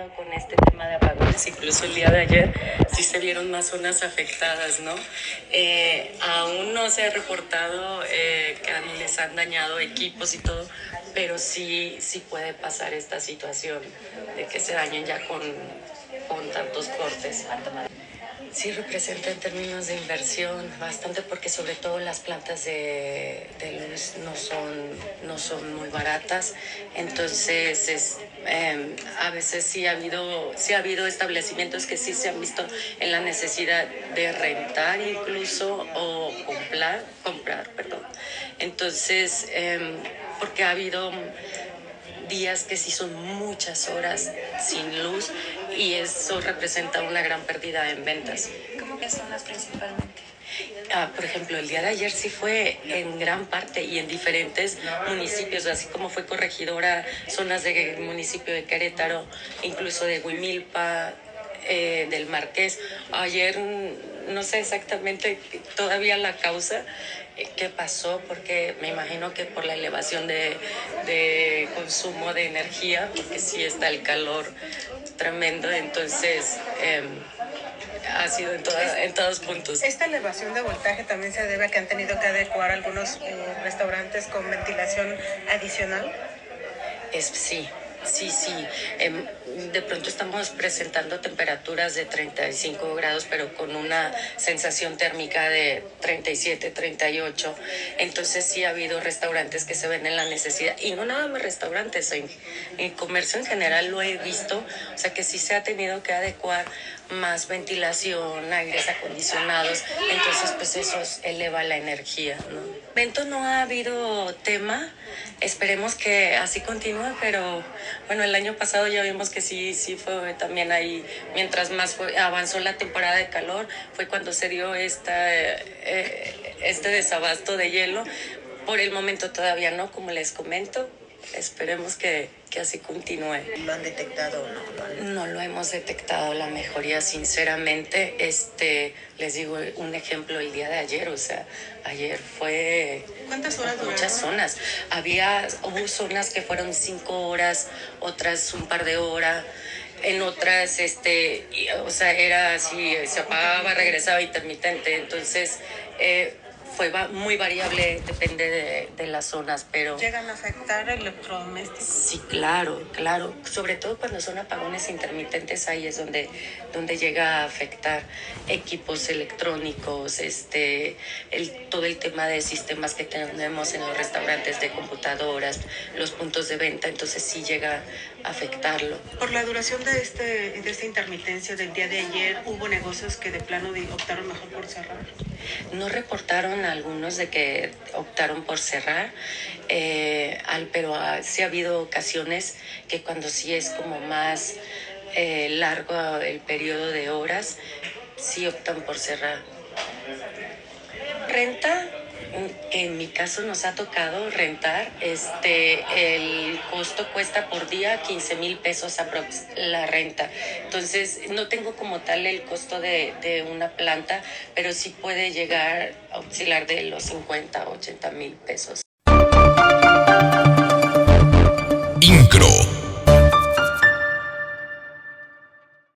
pasado con este tema de apagones, incluso el día de ayer sí se vieron más zonas afectadas, ¿no? Aún no se ha reportado que les han dañado equipos y todo, pero sí puede pasar esta situación de que se dañen ya con tantos cortes. Sí representa en términos de inversión bastante, porque sobre todo las plantas de luz no son muy baratas. Entonces a veces sí ha habido establecimientos que sí se han visto en la necesidad de rentar incluso o comprar, perdón. Entonces porque ha habido días que sí son muchas horas sin luz y eso representa una gran pérdida en ventas. ¿Cómo que zonas principalmente? Por ejemplo, el día de ayer sí fue en gran parte y en diferentes municipios, así como fue Corregidora, zonas del municipio de Querétaro, incluso de Huimilpa, del Marqués. Ayer no sé exactamente todavía la causa qué pasó, porque me imagino que por la elevación de consumo de energía, porque sí está el calor tremendo, entonces ha sido en todos puntos. Esta elevación de voltaje también se debe a que han tenido que adecuar algunos restaurantes con ventilación adicional. Sí. De pronto estamos presentando temperaturas de 35 grados, pero con una sensación térmica de 37, 38. Entonces sí ha habido restaurantes que se ven en la necesidad, y no nada más restaurantes, en comercio en general lo he visto, o sea que sí se ha tenido que adecuar más ventilación, aires acondicionados, entonces pues eso eleva la energía, ¿no? Momento no ha habido tema, esperemos que así continúe, pero bueno, el año pasado ya vimos que sí fue también ahí, mientras más avanzó la temporada de calor, fue cuando se dio este desabasto de hielo. Por el momento todavía no, como les comento, esperemos que así continúe. ¿Lo han detectado o no? No lo hemos detectado la mejoría, sinceramente. Les digo un ejemplo, el día de ayer, o sea, ayer fue... ¿Cuántas horas duraron? Muchas zonas. Hubo zonas que fueron 5 horas, otras un par de horas. En otras, o sea, era así, se apagaba, regresaba intermitente. Entonces, fue muy variable, depende de las zonas, pero... ¿Llegan a afectar electrodomésticos? Sí, claro. Sobre todo cuando son apagones intermitentes, ahí es donde llega a afectar equipos electrónicos, todo el tema de sistemas que tenemos en los restaurantes, de computadoras, los puntos de venta, entonces sí llega a afectarlo. Por la duración de esta intermitencia del día de ayer, ¿hubo negocios que de plano optaron mejor por cerrar? No reportaron algunos de que optaron por cerrar, pero sí ha habido ocasiones que cuando sí es como más largo el periodo de horas, sí optan por cerrar. Renta, en mi caso nos ha tocado rentar, el costo cuesta por día 15,000 pesos la renta. Entonces no tengo como tal el costo de una planta, pero sí puede llegar a oscilar de los 50 a 80,000 pesos.